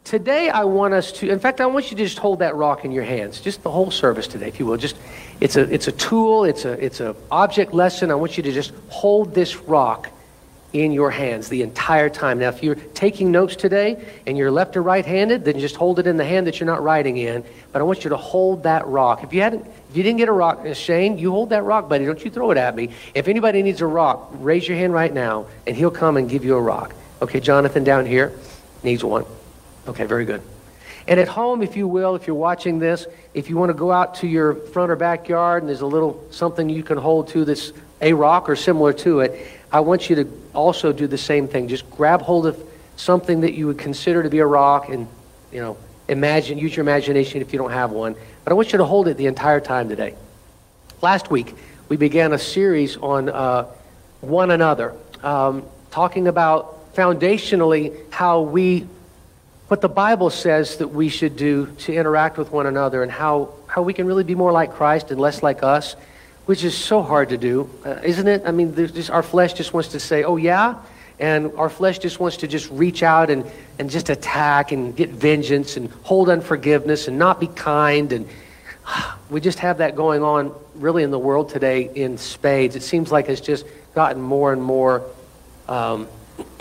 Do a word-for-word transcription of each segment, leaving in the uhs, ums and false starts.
Today I want us to, in fact, I want you to just hold that rock in your hands, just the whole service today, if you will. Just, it's a, it's a tool, it's a, it's a object lesson. I want you to just hold this rock in your hands the entire time. Now, if you're taking notes today and you're left or right-handed, then just hold it in the hand that you're not writing in. But I want you to hold that rock. If you hadn't, if you didn't get a rock, Shane, you hold that rock, buddy. Don't you throw it at me. If anybody needs a rock, raise your hand right now, and he'll come and give you a rock. Okay, Jonathan down here needs one. Okay, very good. And at home, if you will, if you're watching this, if you want to go out to your front or backyard and there's a little something you can hold to that's a rock or similar to it, I want you to also do the same thing. Just grab hold of something that you would consider to be a rock and, you know, imagine, use your imagination if you don't have one. But I want you to hold it the entire time today. Last week, we began a series on uh, one another, um, talking about foundationally how we, what the Bible says that we should do to interact with one another and how, how we can really be more like Christ and less like us, which is so hard to do, uh, isn't it? I mean, there's just, our flesh just wants to say, oh yeah? And our flesh just wants to just reach out and, and just attack and get vengeance and hold unforgiveness and not be kind. And we just have that going on really in the world today in spades. It seems like it's just gotten more and more um,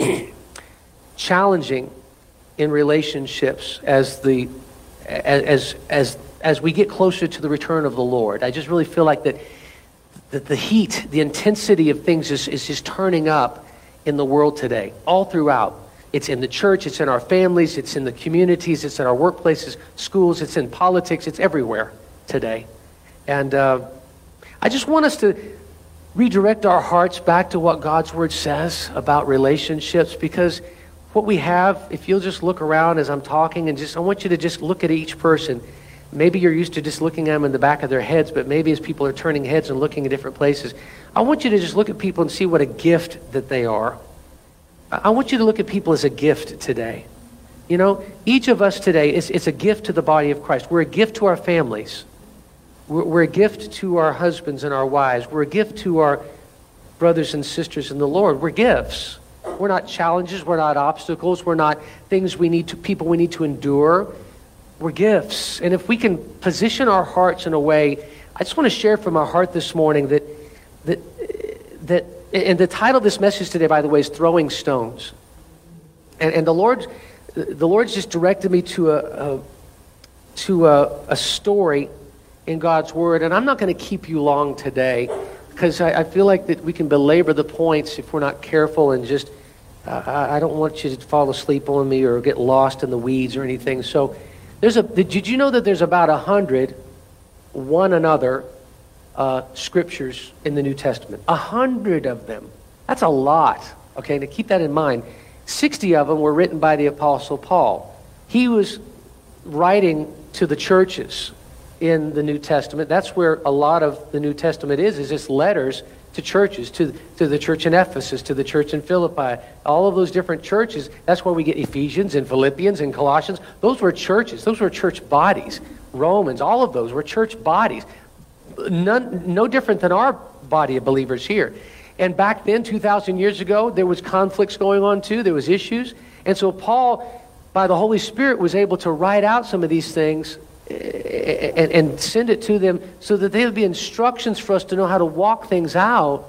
challenging in relationships as the as as as we get closer to the return of the Lord. I just really feel like that that the heat, the intensity of things is, is just turning up in the world today, all throughout. It's in the church, it's in our families, it's in the communities, it's in our workplaces, schools, it's in politics, it's everywhere today. And uh, I just want us to redirect our hearts back to what God's Word says about relationships, because what we have, if you'll just look around as I'm talking, and just I want you to just look at each person. Maybe you're used to just looking at them in the back of their heads, but maybe as people are turning heads and looking at different places, I want you to just look at people and see what a gift that they are. I want you to look at people as a gift today. You know, each of us today, is it's a gift to the body of Christ. We're a gift to our families. We're, we're a gift to our husbands and our wives. We're a gift to our brothers and sisters in the Lord. We're gifts. We're not challenges. We're not obstacles. We're not things we need to, people we need to endure. We're gifts. And if we can position our hearts in a way, I just want to share from our heart this morning that, that, that, and the title of this message today, by the way, is Throwing Stones. And, and the Lord, the Lord's just directed me to a, a to a, a story in God's Word. And I'm not going to keep you long today, because I, I feel like that we can belabor the points if we're not careful, and just, uh, I, I don't want you to fall asleep on me or get lost in the weeds or anything. So there's a, did you know that there's about a hundred one another uh, scriptures in the New Testament? A hundred of them. That's a lot. Okay, to keep that in mind. sixty of them were written by the Apostle Paul. He was writing to the churches in the New Testament. That's where a lot of the New Testament is, is just letters to churches, to, to the church in Ephesus, to the church in Philippi, all of those different churches. That's where we get Ephesians and Philippians and Colossians. Those were churches. Those were church bodies. Romans, all of those were church bodies. None, no different than our body of believers here. And back then, two thousand years ago, there was conflicts going on too. There was issues. And so Paul, by the Holy Spirit, was able to write out some of these things and, and send it to them so that they would be instructions for us to know how to walk things out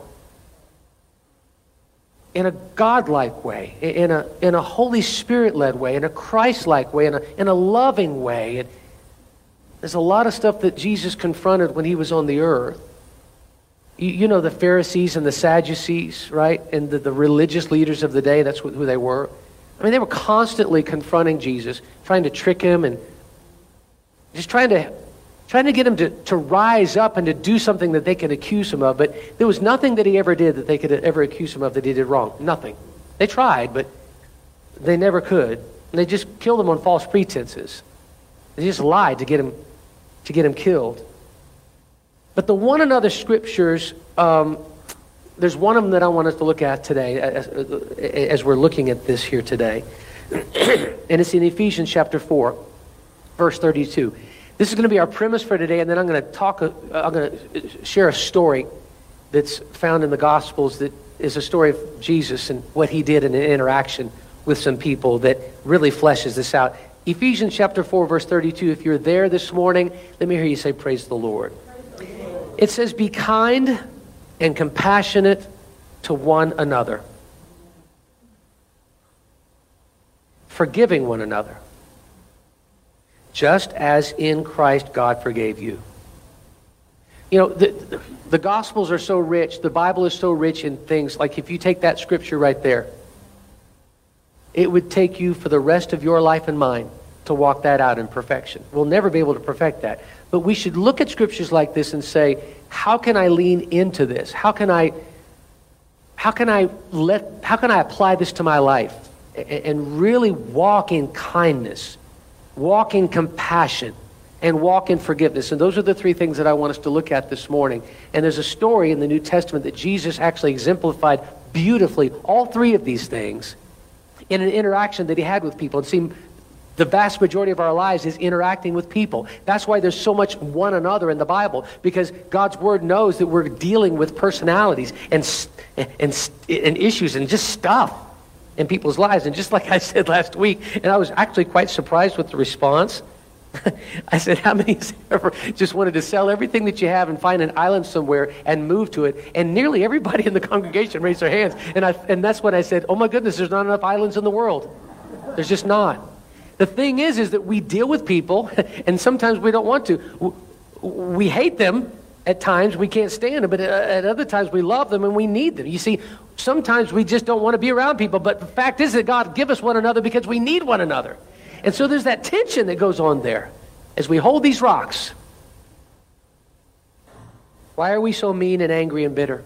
in a God-like way, in a in a Holy Spirit-led way, in a Christ-like way, in a in a loving way. And there's a lot of stuff that Jesus confronted when he was on the earth. You, you know, the Pharisees and the Sadducees, right? And the, the religious leaders of the day, that's who they were. I mean, they were constantly confronting Jesus, trying to trick him and just trying to trying to get him to, to rise up and to do something that they could accuse him of. But there was nothing that he ever did that they could ever accuse him of that he did wrong. Nothing. They tried, but they never could. And they just killed him on false pretenses. They just lied to get him to get him killed. But the one another scriptures, um, there's one of them that I want us to look at today as, as we're looking at this here today. And it's in Ephesians chapter four, verse thirty-two. This is going to be our premise for today, and then I'm going to talk, uh, I'm going to share a story that's found in the Gospels that is a story of Jesus and what he did in an interaction with some people that really fleshes this out. Ephesians chapter four, verse thirty-two. If you're there this morning, let me hear you say, praise the Lord. It says, be kind and compassionate to one another, forgiving one another, just as in Christ God forgave you. You know, the, the, the Gospels are so rich, the Bible is so rich in things, like if you take that scripture right there, it would take you for the rest of your life and mine to walk that out in perfection. We'll never be able to perfect that. But we should look at scriptures like this and say, how can I lean into this? How can I, how can I let, how can I apply this to my life and, and really walk in kindness, walk in compassion, and walk in forgiveness? And those are the three things that I want us to look at this morning. And there's a story in the New Testament that Jesus actually exemplified beautifully all three of these things in an interaction that he had with people. It seemed the vast majority of our lives is interacting with people. That's why there's so much one another in the Bible, because God's Word knows that we're dealing with personalities and, and, and issues and just stuff in people's lives. And just like I said last week, and I was actually quite surprised with the response. I said, how many has ever just wanted to sell everything that you have and find an island somewhere and move to it? And nearly everybody in the congregation raised their hands. And I, and that's when I said, oh my goodness, there's not enough islands in the world. There's just not. The thing is, is that we deal with people, and sometimes we don't want to. We hate them at times. We can't stand them. But at other times we love them and we need them. You see, sometimes we just don't want to be around people. But the fact is that God give us one another because we need one another. And so there's that tension that goes on there as we hold these rocks. Why are we so mean and angry and bitter?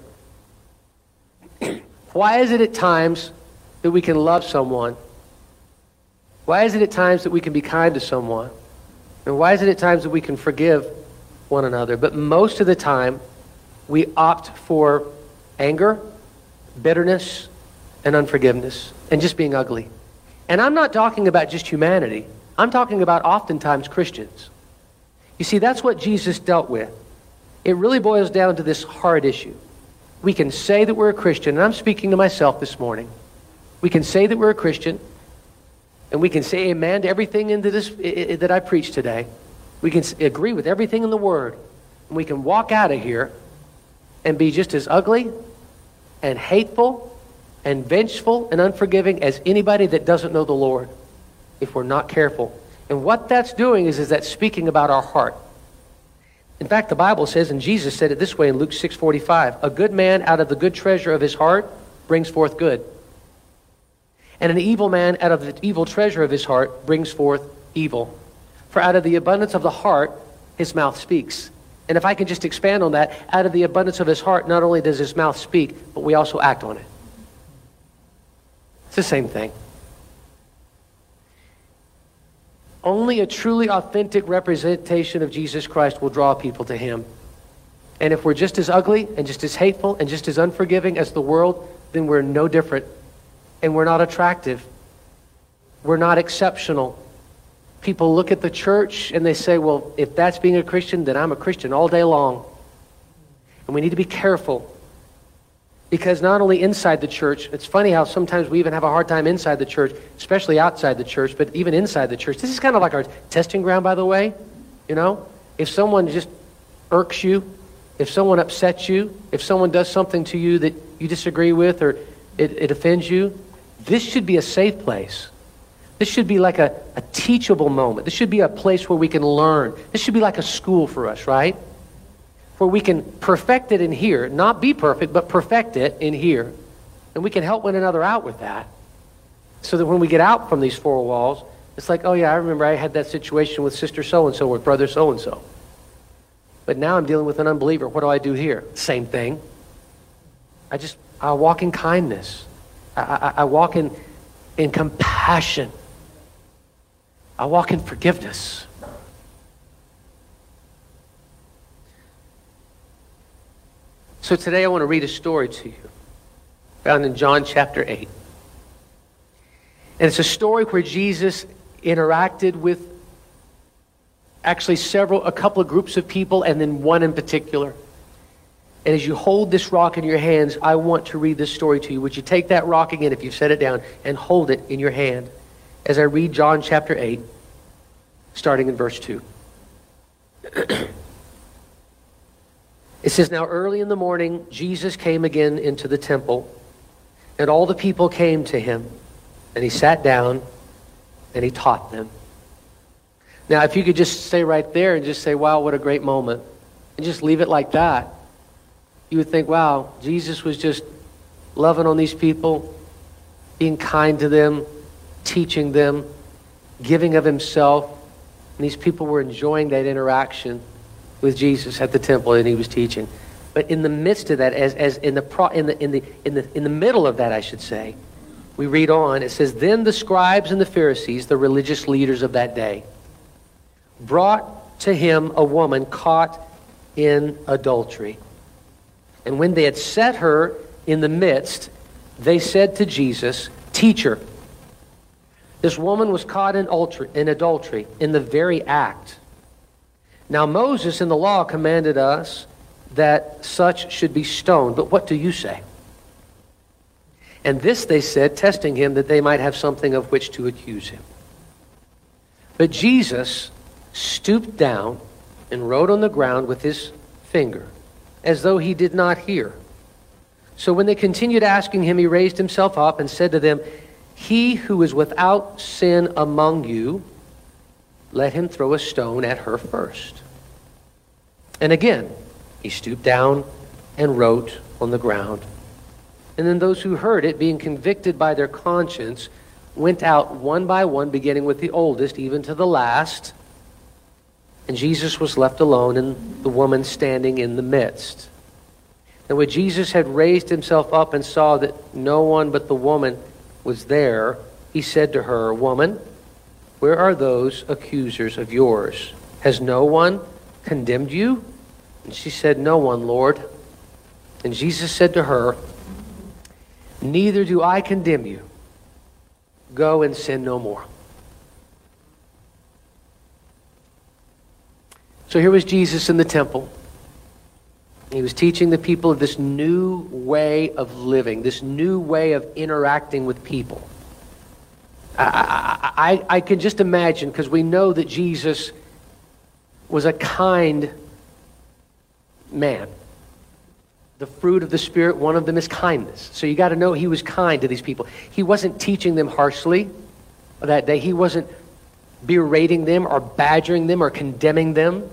Why is it at times that we can love someone? Why is it at times that we can be kind to someone? And why is it at times that we can forgive one another? But most of the time, we opt for anger, bitterness, and unforgiveness, and just being ugly. And I'm not talking about just humanity. I'm talking about oftentimes Christians. You see, that's what Jesus dealt with. It really boils down to this hard issue. We can say that we're a Christian, and I'm speaking to myself this morning. We can say that we're a Christian, and we can say amen to everything into this I, I, that I preach today. We can agree with everything in the Word. And we can walk out of here and be just as ugly and hateful and vengeful and unforgiving as anybody that doesn't know the Lord, if we're not careful. And what that's doing is, is that's speaking about our heart. In fact, the Bible says, and Jesus said it this way in Luke six forty-five, a good man out of the good treasure of his heart brings forth good. And an evil man out of the evil treasure of his heart brings forth evil. For out of the abundance of the heart, his mouth speaks. And if I can just expand on that, out of the abundance of his heart, not only does his mouth speak, but we also act on it. It's the same thing. Only a truly authentic representation of Jesus Christ will draw people to him. And if we're just as ugly and just as hateful and just as unforgiving as the world, then we're no different. And we're not attractive. We're not exceptional. People look at the church and they say, well, if that's being a Christian, then I'm a Christian all day long. And we need to be careful. Because not only inside the church, it's funny how sometimes we even have a hard time inside the church, especially outside the church, but even inside the church. This is kind of like our testing ground, by the way. You know, if someone just irks you, if someone upsets you, if someone does something to you that you disagree with or it, it offends you, this should be a safe place. This should be like a, a teachable moment. This should be a place where we can learn. This should be like a school for us, right? Where we can perfect it in here. Not be perfect, but perfect it in here. And we can help one another out with that. So that when we get out from these four walls, it's like, oh yeah, I remember I had that situation with sister so-and-so, with brother so-and-so. But now I'm dealing with an unbeliever. What do I do here? Same thing. I just, I walk in kindness. I, I, I walk in, in compassion. I walk in forgiveness. So today I want to read a story to you, found in John chapter eight. And it's a story where Jesus interacted with actually several, a couple of groups of people, and then one in particular. And as you hold this rock in your hands, I want to read this story to you. Would you take that rock again, if you've set it down, and hold it in your hand as I read John chapter eight. starting in verse two. It says, "Now early in the morning, Jesus came again into the temple, and all the people came to him, and he sat down, and he taught them." Now, if you could just stay right there and just say, wow, what a great moment, and just leave it like that, you would think, wow, Jesus was just loving on these people, being kind to them, teaching them, giving of himself, and these people were enjoying that interaction with Jesus at the temple, and he was teaching. But in the midst of that, as as in the pro, in the in the in the in the middle of that, I should say, we read on. It says, "Then the scribes and the Pharisees, the religious leaders of that day, brought to him a woman caught in adultery. And when they had set her in the midst, they said to Jesus, 'Teacher, this woman was caught in adultery, in adultery, in the very act. Now Moses in the law commanded us that such should be stoned. But what do you say?' And this they said, testing him, that they might have something of which to accuse him. But Jesus stooped down and wrote on the ground with his finger, as though he did not hear. So when they continued asking him, he raised himself up and said to them, 'He who is without sin among you, let him throw a stone at her first.' And again, he stooped down and wrote on the ground. And then those who heard it, being convicted by their conscience, went out one by one, beginning with the oldest, even to the last. And Jesus was left alone, and the woman standing in the midst. And when Jesus had raised himself up and saw that no one but the woman was there, he said to her, 'Woman, where are those accusers of yours? Has no one condemned you?' And she said, 'No one, Lord.' And Jesus said to her, 'Neither do I condemn you. Go and sin no more.'" So here was Jesus in the temple. He was teaching the people of this new way of living, this new way of interacting with people. I, I, I, I can just imagine, because we know that Jesus was a kind man. The fruit of the Spirit, one of them is kindness. So you got to know he was kind to these people. He wasn't teaching them harshly that day. He wasn't berating them or badgering them or condemning them.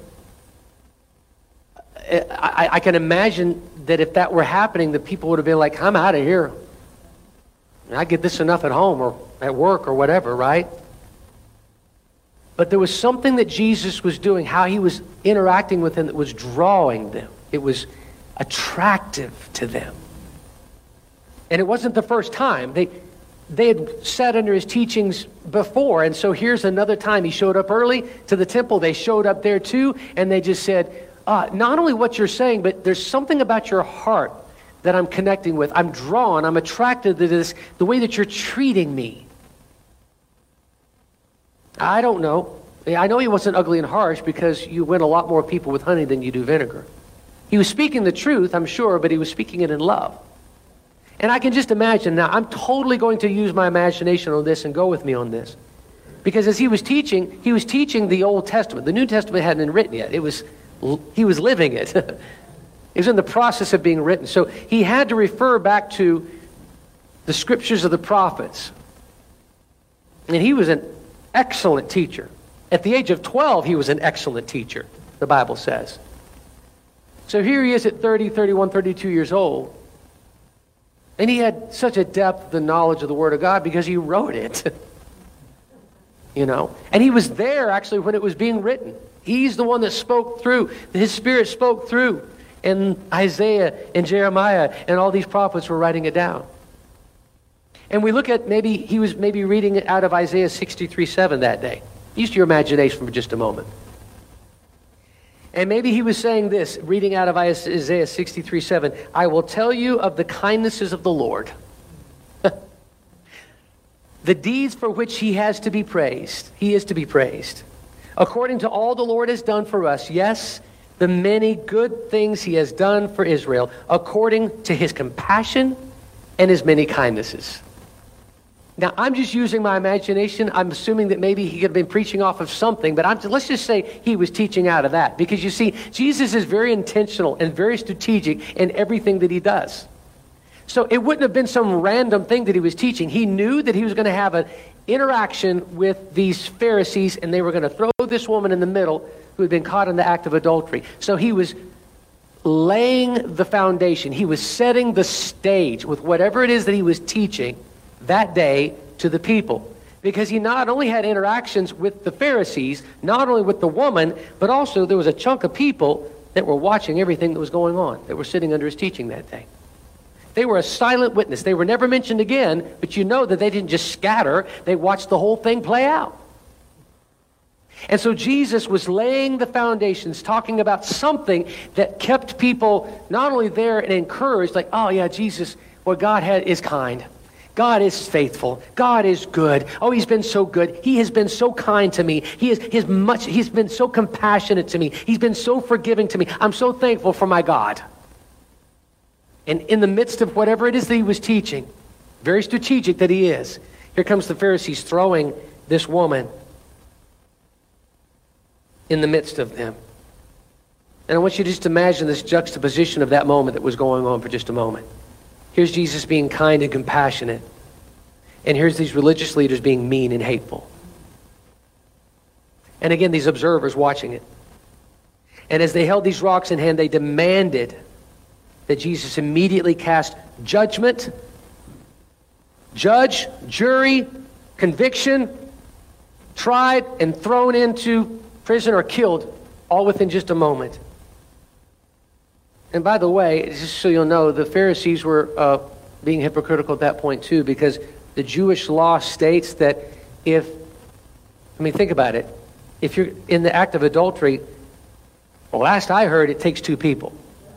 I, I can imagine that if that were happening, the people would have been like, "I'm out of here. I get this enough at home or at work or whatever," right? But there was something that Jesus was doing, how he was interacting with them, that was drawing them. It was attractive to them. And it wasn't the first time. They, they had sat under his teachings before, and so here's another time. He showed up early to the temple. They showed up there too, and they just said, Uh, not only what you're saying, but there's something about your heart that I'm connecting with. I'm drawn, I'm attracted to this, the way that you're treating me. I don't know. I know he wasn't ugly and harsh, because you win a lot more people with honey than you do vinegar. He was speaking the truth, I'm sure, but he was speaking it in love. And I can just imagine now, I'm totally going to use my imagination on this, and go with me on this. Because as he was teaching, he was teaching the Old Testament. The New Testament hadn't been written yet. It was He was living it. It was in the process of being written. So he had to refer back to the scriptures of the prophets. And he was an excellent teacher. At the age of twelve, he was an excellent teacher, the Bible says. So here he is at thirty, thirty-one, thirty-two years old. And he had such a depth of the knowledge of the Word of God because he wrote it. You know, and he was there actually when it was being written. He's the one that spoke through. His Spirit spoke through. And Isaiah and Jeremiah and all these prophets were writing it down. And we look at maybe he was maybe reading it out of Isaiah sixty-three seven that day. Use your imagination for just a moment. And maybe he was saying this, reading out of Isaiah sixty-three seven, "I will tell you of the kindnesses of the Lord, the deeds for which he has to be praised. He is to be praised. According to all the Lord has done for us, yes, the many good things he has done for Israel, according to his compassion and his many kindnesses." Now, I'm just using my imagination. I'm assuming that maybe he could have been preaching off of something, but I'm, let's just say he was teaching out of that. Because you see, Jesus is very intentional and very strategic in everything that he does. So it wouldn't have been some random thing that he was teaching. He knew that he was going to have an interaction with these Pharisees, and they were going to throw this woman in the middle who had been caught in the act of adultery. So he was laying the foundation. He was setting the stage with whatever it is that he was teaching that day to the people. Because he not only had interactions with the Pharisees, not only with the woman, but also there was a chunk of people that were watching everything that was going on, that were sitting under his teaching that day. They were a silent witness. They were never mentioned again, but you know that they didn't just scatter. They watched the whole thing play out. And so Jesus was laying the foundations, talking about something that kept people not only there and encouraged, like, oh yeah, Jesus, well, God had, is kind. God is faithful. God is good. Oh, he's been so good. He has been so kind to me. He is, he is much, he's been so compassionate to me. He's been so forgiving to me. I'm so thankful for my God. And in the midst of whatever it is that he was teaching, very strategic that he is, here comes the Pharisees throwing this woman in the midst of them. And I want you to just imagine this juxtaposition of that moment that was going on for just a moment. Here's Jesus being kind and compassionate. And here's these religious leaders being mean and hateful. And again, these observers watching it. And as they held these rocks in hand, they demanded that Jesus immediately cast judgment, judge, jury, conviction, tried, and thrown into prison or killed, all within just a moment. And by the way, just so you'll know, the Pharisees were uh, being hypocritical at that point too, because the Jewish law states that if, I mean, think about it. If you're in the act of adultery, well, last I heard, it takes two people.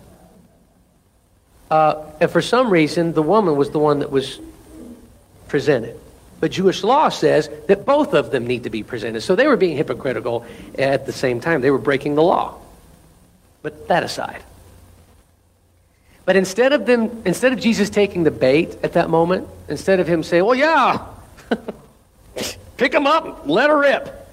Uh, and for some reason, the woman was the one that was presented. But Jewish law says that both of them need to be presented. So they were being hypocritical at the same time. They were breaking the law. But that aside. But instead of them, instead of Jesus taking the bait at that moment, instead of him saying, well, yeah, pick him up, let her rip.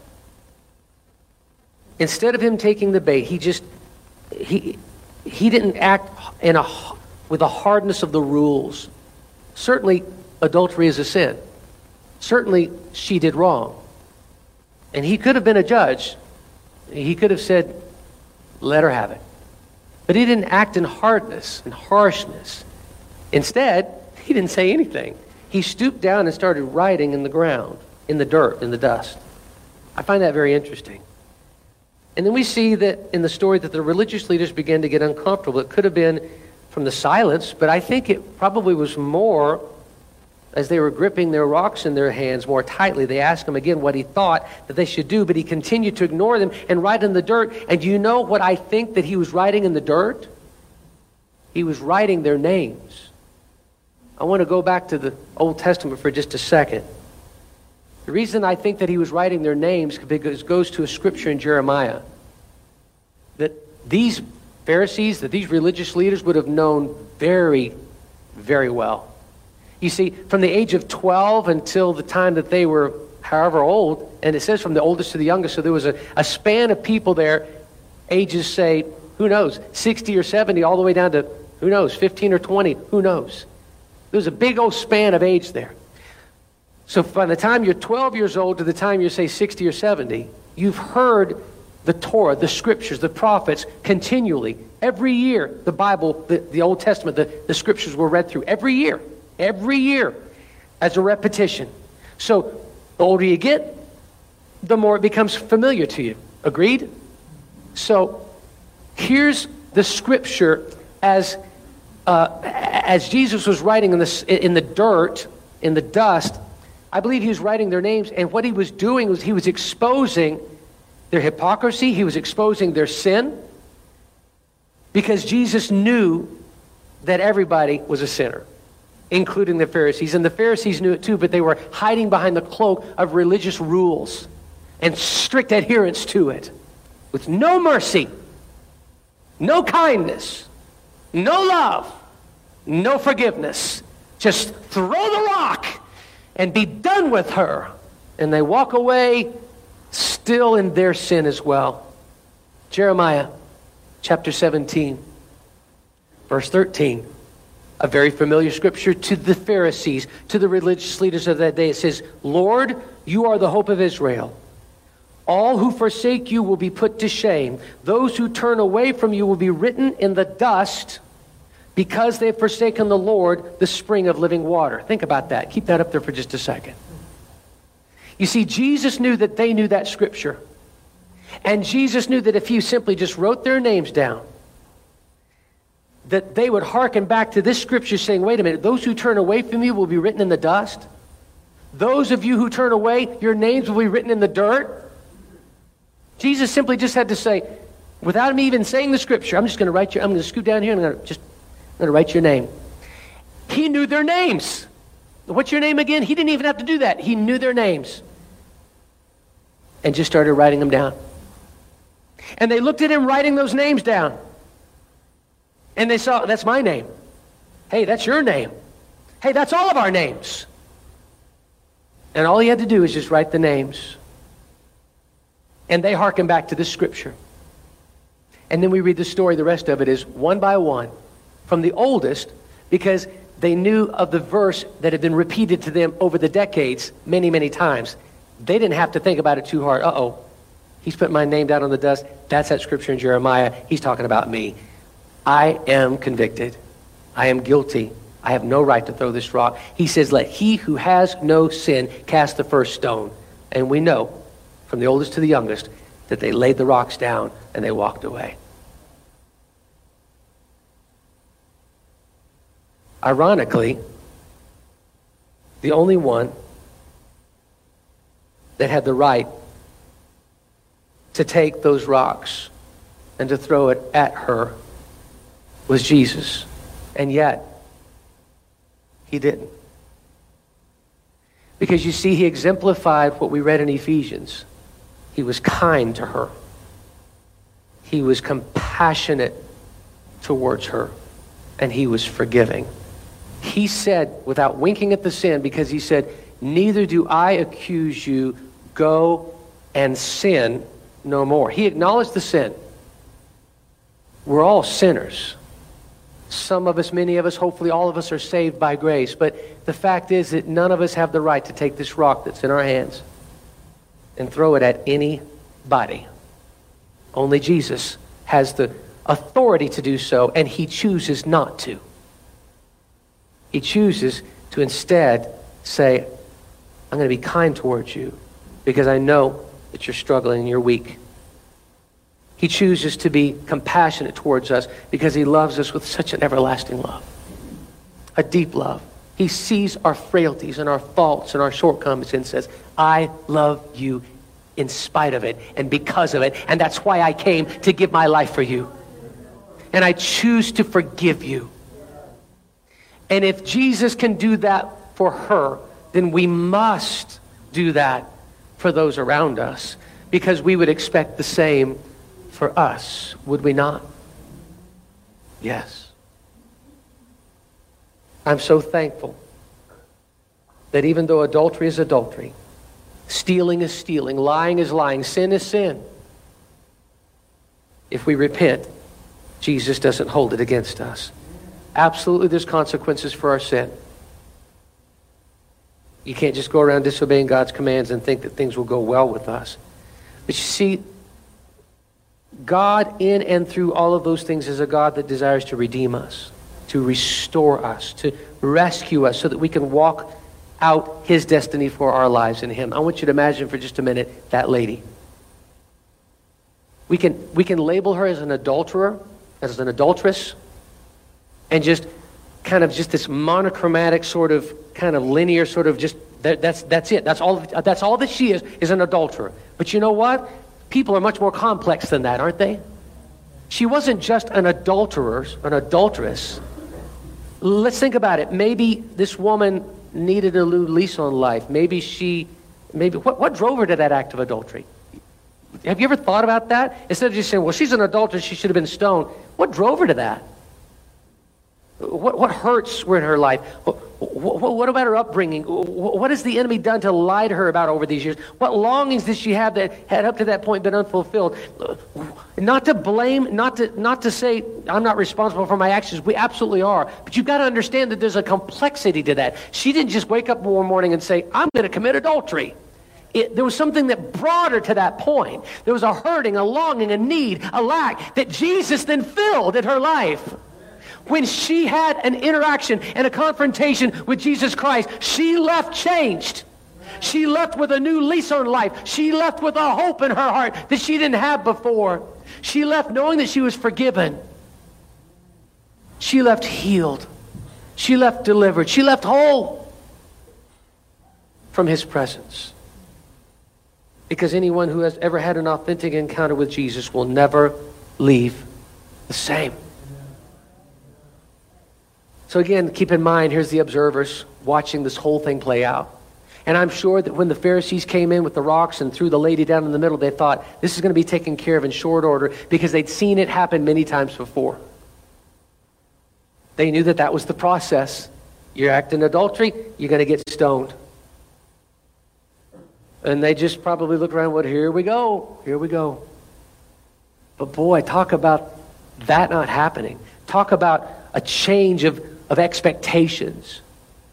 Instead of him taking the bait, he just, he, he didn't act in a, with a hardness of the rules. Certainly, adultery is a sin. Certainly, she did wrong. And he could have been a judge. He could have said, let her have it. But he didn't act in hardness and harshness. Instead, he didn't say anything. He stooped down and started writing in the ground, in the dirt, in the dust. I find that very interesting. And then we see that in the story that the religious leaders began to get uncomfortable. It could have been from the silence, but I think it probably was more as they were gripping their rocks in their hands more tightly. They asked him again what he thought that they should do, but he continued to ignore them and write in the dirt. And do you know what I think that he was writing in the dirt? He was writing their names. I want to go back to the Old Testament for just a second. The reason I think that he was writing their names because it goes to a scripture in Jeremiah that these Pharisees, that these religious leaders would have known very, very well. You see, from the age of twelve until the time that they were however old, and it says from the oldest to the youngest, so there was a, a span of people there, ages, say, who knows, sixty or seventy, all the way down to, who knows, fifteen or twenty, who knows. There was a big old span of age there. So by the time you're twelve years old to the time you're, say, sixty or seventy, you've heard the Torah, the scriptures, the prophets continually. Every year, the Bible, the, the Old Testament, the, the scriptures were read through. Every year. Every year as a repetition. So the older you get, the more it becomes familiar to you. Agreed? So here's the scripture as uh, as Jesus was writing in the, in the dirt, in the dust. I believe he was writing their names, and what he was doing was he was exposing their hypocrisy. He was exposing their sin, because Jesus knew that everybody was a sinner, including the Pharisees. And the Pharisees knew it too, but they were hiding behind the cloak of religious rules and strict adherence to it, with no mercy, no kindness, no love, no forgiveness. Just throw the rock and be done with her. And they walk away still in their sin as well. Jeremiah chapter seventeen, verse thirteen. A very familiar scripture to the Pharisees, to the religious leaders of that day. It says, Lord, you are the hope of Israel. All who forsake you will be put to shame. Those who turn away from you will be written in the dust because they have forsaken the Lord, the spring of living water. Think about that. Keep that up there for just a second. You see, Jesus knew that they knew that scripture. And Jesus knew that if he simply just wrote their names down, that they would hearken back to this scripture saying, wait a minute, those who turn away from you will be written in the dust. Those of you who turn away, your names will be written in the dirt. Jesus simply just had to say, without him even saying the scripture, I'm just going to write you, I'm going to scoot down here and I'm going to just I'm going to write your name. He knew their names. What's your name again? He didn't even have to do that. He knew their names. And just started writing them down. And they looked at him writing those names down. And they saw, that's my name. Hey, that's your name. Hey, that's all of our names. And all he had to do is just write the names. And they hearken back to this scripture. And then we read the story. The rest of it is one by one, from the oldest, because they knew of the verse that had been repeated to them over the decades many, many times. They didn't have to think about it too hard. Uh-oh, he's put my name down on the dust. That's that scripture in Jeremiah. He's talking about me. I am convicted. I am guilty. I have no right to throw this rock. He says, let he who has no sin cast the first stone. And we know, from the oldest to the youngest, that they laid the rocks down and they walked away. Ironically, the only one that had the right to take those rocks and to throw it at her was Jesus. And yet, he didn't. Because you see, he exemplified what we read in Ephesians. He was kind to her. He was compassionate towards her. And he was forgiving. He said, without winking at the sin, because he said, neither do I accuse you, go and sin no more. He acknowledged the sin. We're all sinners. Some of us, many of us, hopefully all of us are saved by grace. But the fact is that none of us have the right to take this rock that's in our hands and throw it at anybody. Only Jesus has the authority to do so, and he chooses not to. He chooses to instead say, I'm going to be kind towards you because I know that you're struggling and you're weak. He chooses to be compassionate towards us because he loves us with such an everlasting love, a deep love. He sees our frailties and our faults and our shortcomings and says, I love you in spite of it and because of it, and that's why I came to give my life for you. And I choose to forgive you. And if Jesus can do that for her, then we must do that for those around us, because we would expect the same for us, would we not? Yes. I'm so thankful that even though adultery is adultery, stealing is stealing, lying is lying, sin is sin, if we repent, Jesus doesn't hold it against us. Absolutely, there's consequences for our sin. You can't just go around disobeying God's commands and think that things will go well with us. But you see, God in and through all of those things is a God that desires to redeem us, to restore us, to rescue us so that we can walk out his destiny for our lives in him. I want you to imagine for just a minute that lady. We can, we can label her as an adulterer, as an adulteress, and just kind of just this monochromatic sort of kind of linear sort of just that, that's that's it. That's all that's all that she is, is an adulterer. But you know what? People are much more complex than that, aren't they? She wasn't just an adulterer, an adulteress. Let's think about it. Maybe this woman needed a new lease on life. Maybe she maybe what, what drove her to that act of adultery? Have you ever thought about that? Instead of just saying, well, she's an adulteress, she should have been stoned. What drove her to that? What, what hurts were in her life? What about her upbringing? What has the enemy done to lie to her about over these years? What longings did she have that had up to that point been unfulfilled? Not to blame, not to, not to say I'm not responsible for my actions. We absolutely are. But you've got to understand that there's a complexity to that. She didn't just wake up one morning and say, I'm going to commit adultery. It, there was something that brought her to that point. There was a hurting, a longing, a need, a lack that Jesus then filled in her life. When she had an interaction and a confrontation with Jesus Christ, she left changed. She left with a new lease on life. She left with a hope in her heart that she didn't have before. She left knowing that she was forgiven. She left healed. She left delivered. She left whole from His presence. Because anyone who has ever had an authentic encounter with Jesus will never leave the same. So again, keep in mind, here's the observers watching this whole thing play out. And I'm sure that when the Pharisees came in with the rocks and threw the lady down in the middle, they thought this is going to be taken care of in short order because they'd seen it happen many times before. They knew that that was the process. You're acting adultery, you're going to get stoned. And they just probably looked around and went, here we go, here we go. But boy, talk about that not happening. Talk about a change of, of expectations.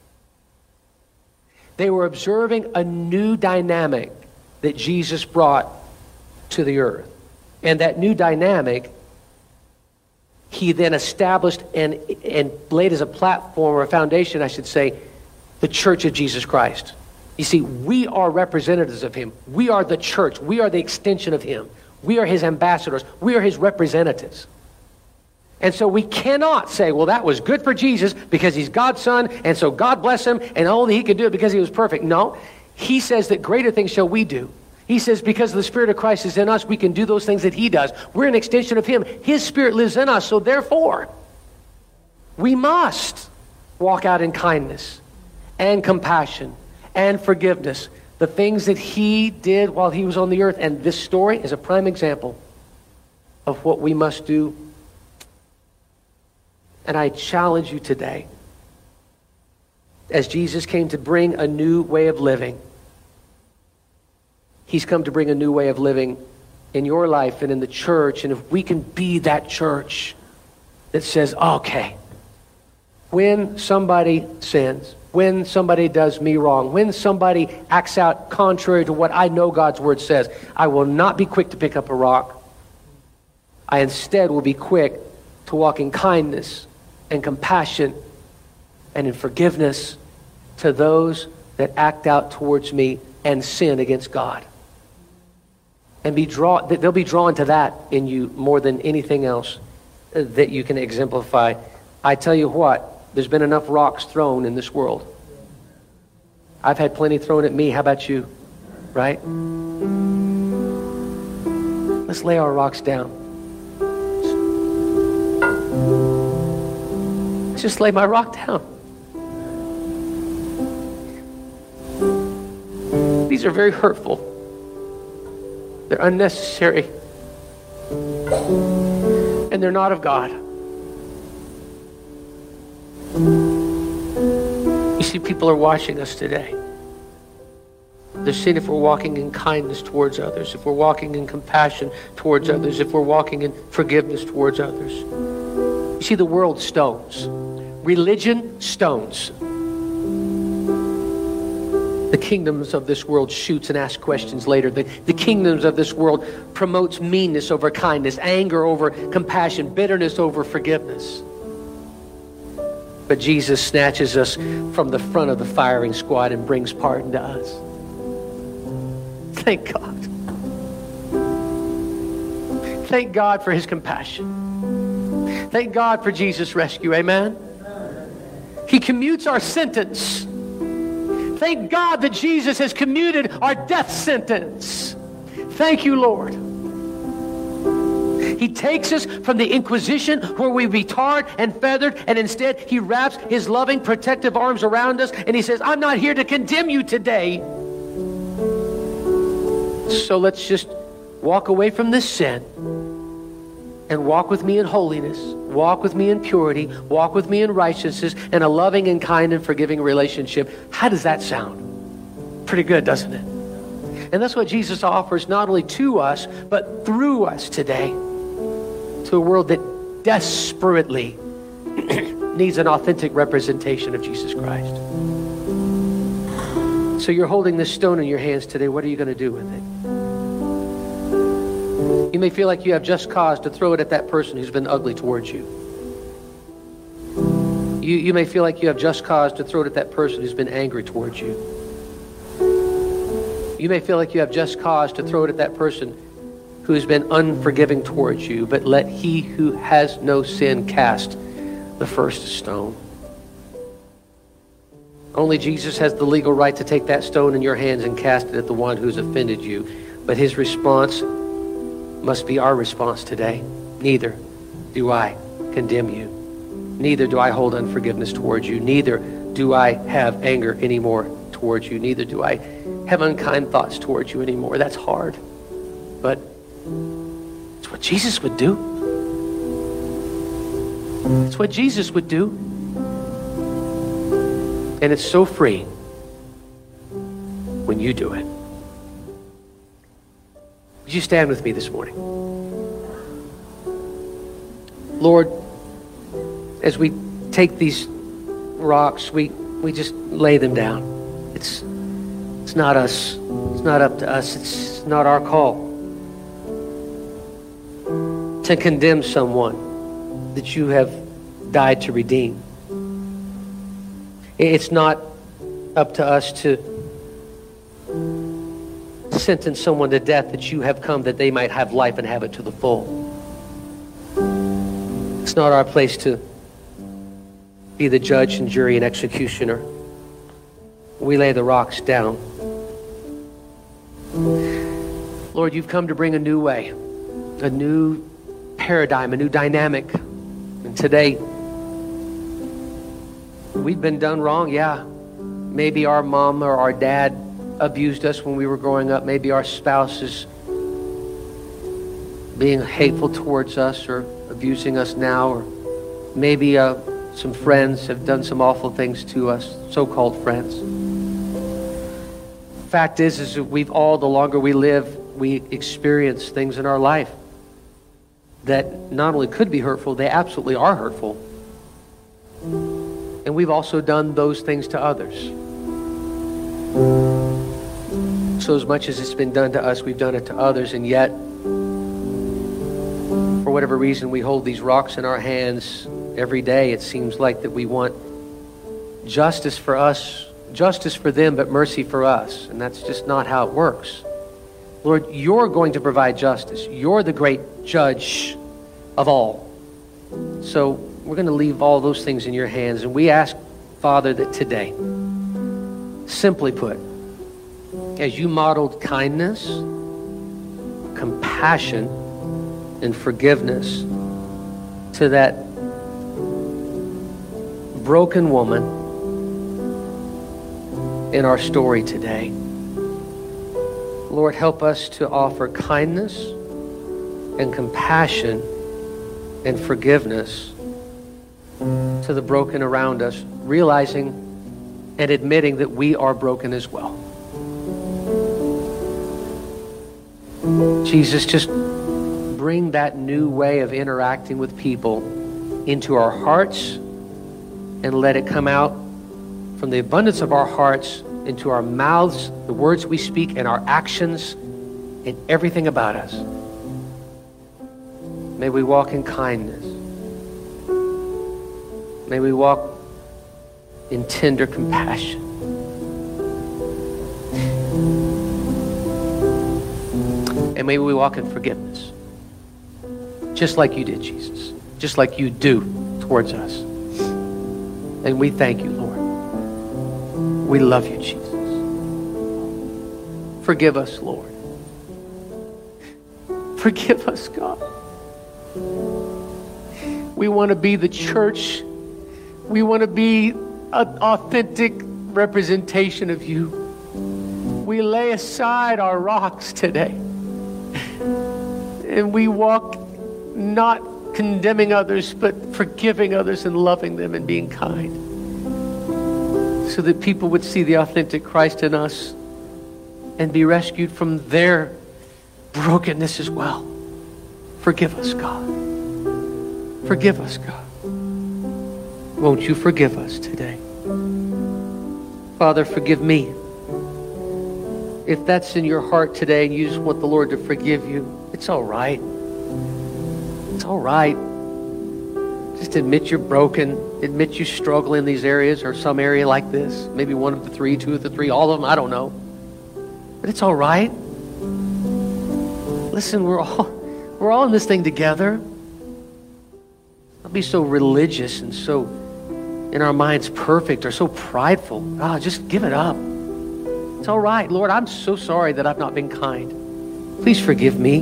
They were observing a new dynamic that Jesus brought to the earth. And that new dynamic, He then established and, and laid as a platform or a foundation, I should say, the Church of Jesus Christ. You see, we are representatives of Him. We are the church. We are the extension of Him. We are His ambassadors. We are His representatives. And so we cannot say, well, that was good for Jesus because He's God's Son, and so God bless Him, and only He could do it because He was perfect. No, He says that greater things shall we do. He says because the Spirit of Christ is in us, we can do those things that He does. We're an extension of Him. His Spirit lives in us, so therefore, we must walk out in kindness and compassion and forgiveness. The things that He did while He was on the earth, and this story is a prime example of what we must do. And I challenge you today, as Jesus came to bring a new way of living, He's come to bring a new way of living in your life and in the church. And if we can be that church that says, okay, when somebody sins, when somebody does me wrong, when somebody acts out contrary to what I know God's Word says, I will not be quick to pick up a rock. I instead will be quick to walk in kindness and compassion and in forgiveness to those that act out towards me and sin against God. And be draw, they'll be drawn to that in you more than anything else that you can exemplify. I tell you what, there's been enough rocks thrown in this world. I've had plenty thrown at me. How about you? Right? Let's lay our rocks down. Just lay my rock down. These are very hurtful. They're unnecessary. And they're not of God. You see, people are watching us today. They're seeing if we're walking in kindness towards others, if we're walking in compassion towards others, if we're walking in forgiveness towards others. You see, the world stones. Religion stones. The kingdoms of this world shoots and asks questions later. The, the kingdoms of this world promotes meanness over kindness, anger over compassion, bitterness over forgiveness. But Jesus snatches us from the front of the firing squad and brings pardon to us. Thank God. Thank God for His compassion. Thank God for Jesus' rescue. Amen? He commutes our sentence. Thank God that Jesus has commuted our death sentence. Thank you, Lord. He takes us from the Inquisition where we be tarred and feathered, and instead He wraps His loving, protective arms around us, and He says, I'm not here to condemn you today. So let's just walk away from this sin and walk with me in holiness, walk with me in purity, walk with me in righteousness, and a loving and kind and forgiving relationship. How does that sound? Pretty good, doesn't it? And that's what Jesus offers not only to us, but through us today to a world that desperately needs an authentic representation of Jesus Christ. So you're holding this stone in your hands today. What are you going to do with it? You may feel like you have just cause to throw it at that person who's been ugly towards you. You, you may feel like you have just cause to throw it at that person who's been angry towards you. You may feel like you have just cause to throw it at that person who has been unforgiving towards you, but let he who has no sin cast the first stone. Only Jesus has the legal right to take that stone in your hands and cast it at the one who's offended you. But his response must be our response today. Neither do I condemn you. Neither do I hold unforgiveness towards you. Neither do I have anger anymore towards you. Neither do I have unkind thoughts towards you anymore. That's hard. But it's what Jesus would do. It's what Jesus would do. And it's so free when you do it. Would you stand with me this morning? Lord, as we take these rocks, we, we just lay them down. It's, it's not us. It's not up to us. It's not our call to condemn someone that you have died to redeem. It's not up to us to sentence someone to death that you have come that they might have life and have it to the full. It's not our place to be the judge and jury and executioner. We lay the rocks down. Lord, you've come to bring a new way, a new paradigm, a new dynamic. And today, we've been done wrong, yeah. Maybe our mom or our dad abused us when we were growing up. Maybe our spouse is being hateful towards us or abusing us now. Or maybe uh, some friends have done some awful things to us, so-called friends. Fact is, is that we've all, the longer we live, we experience things in our life that not only could be hurtful, they absolutely are hurtful. And we've also done those things to others. So as much as it's been done to us, we've done it to others, and yet, for whatever reason, we hold these rocks in our hands every day. It seems like that we want justice for us, justice for them, but mercy for us. And that's just not how it works. Lord, you're going to provide justice. You're the great judge of all. So we're going to leave all those things in your hands. And we ask, Father, that today, simply put, as you modeled kindness, compassion, and forgiveness to that broken woman in our story today, Lord, help us to offer kindness and compassion and forgiveness to the broken around us, realizing and admitting that we are broken as well. Jesus, just bring that new way of interacting with people into our hearts and let it come out from the abundance of our hearts into our mouths, the words we speak, and our actions, and everything about us. May we walk in kindness. May we walk in tender compassion. And may we walk in forgiveness. Just like you did, Jesus. Just like you do towards us. And we thank you, Lord. We love you, Jesus. Forgive us, Lord. Forgive us, God. We want to be the church. We want to be an authentic representation of you. We lay aside our rocks today. And we walk not condemning others, but forgiving others and loving them and being kind, so that people would see the authentic Christ in us and be rescued from their brokenness as well. Forgive us, God. Forgive us, God. Won't you forgive us today? Father, forgive me. If that's in your heart today and you just want the Lord to forgive you, it's all right. It's all right. Just admit you're broken. Admit you struggle in these areas or some area like this. Maybe one of the three, two of the three, all of them, I don't know. But it's all right. Listen, we're all, we're all in this thing together. Don't be so religious and so in our minds perfect or so prideful. Ah, just give it up. It's all right. Lord, I'm so sorry that I've not been kind. Please forgive me.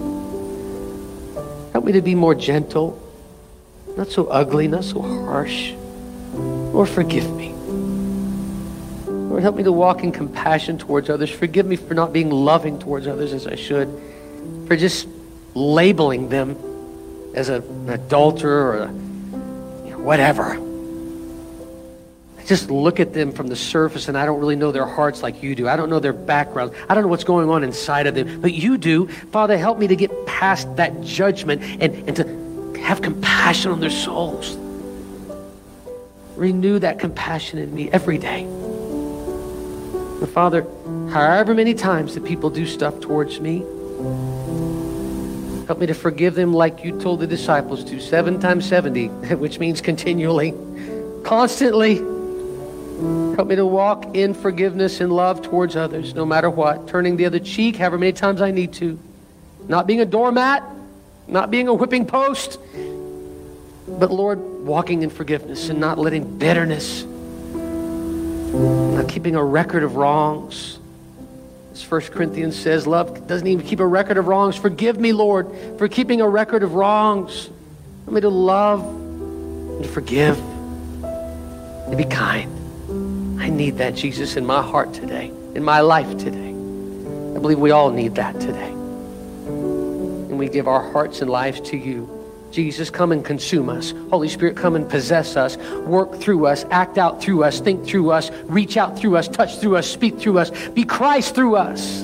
Help me to be more gentle, not so ugly, not so harsh. Lord, forgive me. Lord, help me to walk in compassion towards others. Forgive me for not being loving towards others as I should, for just labeling them as a, an adulterer or a, you know, whatever. I just look at them from the surface and I don't really know their hearts like you do. I don't know their background. I don't know what's going on inside of them, but you do. Father, help me to get past that judgment and, and to have compassion on their souls. Renew that compassion in me every day. And Father, however many times that people do stuff towards me, help me to forgive them like you told the disciples to, seven times seventy, which means continually, constantly. Help me to walk in forgiveness and love towards others, no matter what. Turning the other cheek however many times I need to. Not being a doormat, not being a whipping post, but Lord, walking in forgiveness and not letting bitterness, not keeping a record of wrongs. As First Corinthians says, love doesn't even keep a record of wrongs. Forgive me, Lord, for keeping a record of wrongs. Help me to love and to forgive and be kind. I need that, Jesus, in my heart today, in my life today. I believe we all need that today. And we give our hearts and lives to you. Jesus, come and consume us. Holy Spirit, come and possess us. Work through us, act out through us, think through us, reach out through us, touch through us, speak through us. Be Christ through us.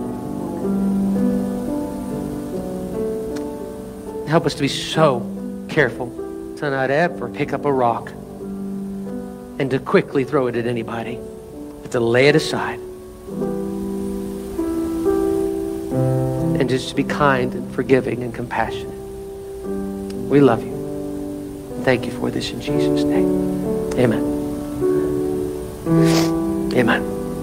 Help us to be so careful to not ever pick up a rock and to quickly throw it at anybody, but to lay it aside and just to be kind and forgiving and compassionate. We love you. Thank you for this in Jesus' name. Amen. Amen.